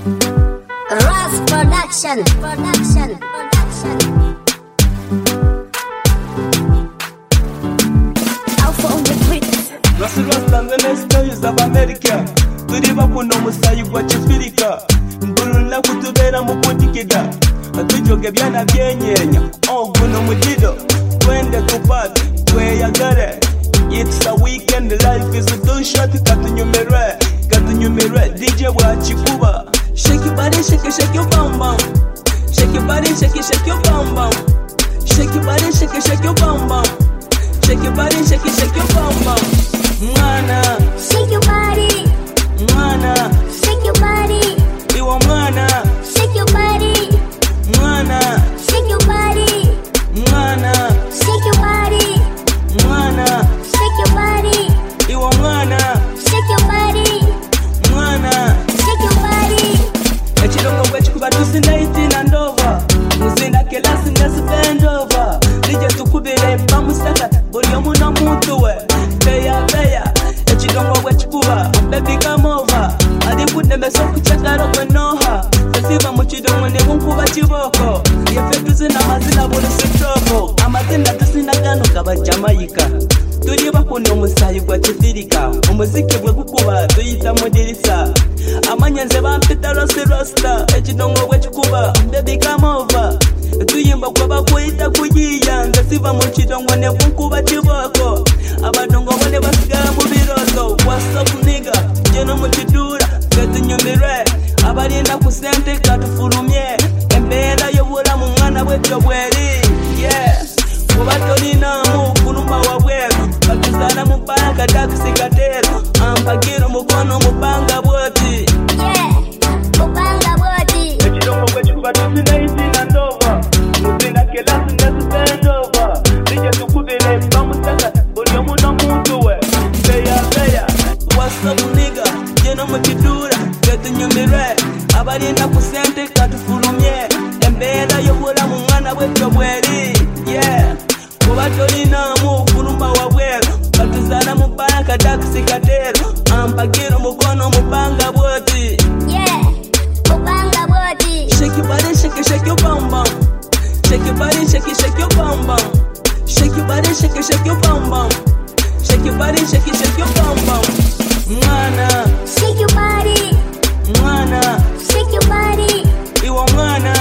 Ras Production. Alpha on the beat. Rasta Stories of America. Turiba kuno musayi gwa Chifirika. Mbulula kutubera mukutikida. Tujoge byana byenyenya. Guno mudido. Twende tupate. Tweyagare. It's a weekend, life is too short. Katunyumere. DJ wa Chikuba. Shake your body, shake your bum bum. Shake your body, shake your bum bum. Shake your body, shake your bum bum. Shake your body, shake your bum bum. Mwana, Shake your body. mwana, Shake your body. iwa mwana, Shake your body. mwana, Shake your body. mwana, Shake your body. mwana, Shake your body. iwa mwana, Shake your body. mwana. Shake your body. Echilongo kwechikuba tusinaitina ndova. Muzinda kelasi nesipendova. Nije tukubile pamusaka. Buli omu n'omuntu we. Beya. Echilongo kwechikuba. Baby come over. Adikunemesa okuchakala kwenoha. Tesiba muchidongo nebunkuba chiboko. Yefe tuzina mazina buli sitoko. Amazina tusina gano gaba Jamaica. Turiba kuno musayi gwa Chifirika. Umuziki gwe gukuba tuyita mudirisa. Amanyanze bampita Rasta. Echidongo kwechikuba. Baby come over. Tuyimba kwa bakuyita kuyiya. Ngasiva muchidongo nebunkuba chiboko. Abadongo bane basigara mu birozo. What's up nigga? Jeno muchidura. Katunyumire. Abalinda ku sente katufulumye. Embeera y'obulamu mwana bwetyo bweri. Yeah. Kuba tolinamu kulumba wabweru. Batuzana mu banka taxi katero. Ampagira umukono mu banga bwoti. Yeah. Mubanga body. Echidongo kwechikuba tusinaitina ndova. Muzinda kelasi nesipendova. Nije tukubile pamusaka. Buli omu n'omuntu we. Beya. What's up nigga? Jeno muchidura. Katunyumire. Abalinda ku sente katufulumye. Embeera y'obulamu mwana bwetyo bweri. Yeah. Kuba tolinamu kulumba wabweru. Batuzana mu banka taxi katero. Ampagira umukono mu banga bwoti. Yeah. Mubanga body. Shake your body, shake your bum bum. Shake your body, shake your bum bum. Shake your body, shake your bum bum. Shake your body, shake your bum bum. Mwana, Shake your body. mwana, Shake your body. iwa mwana,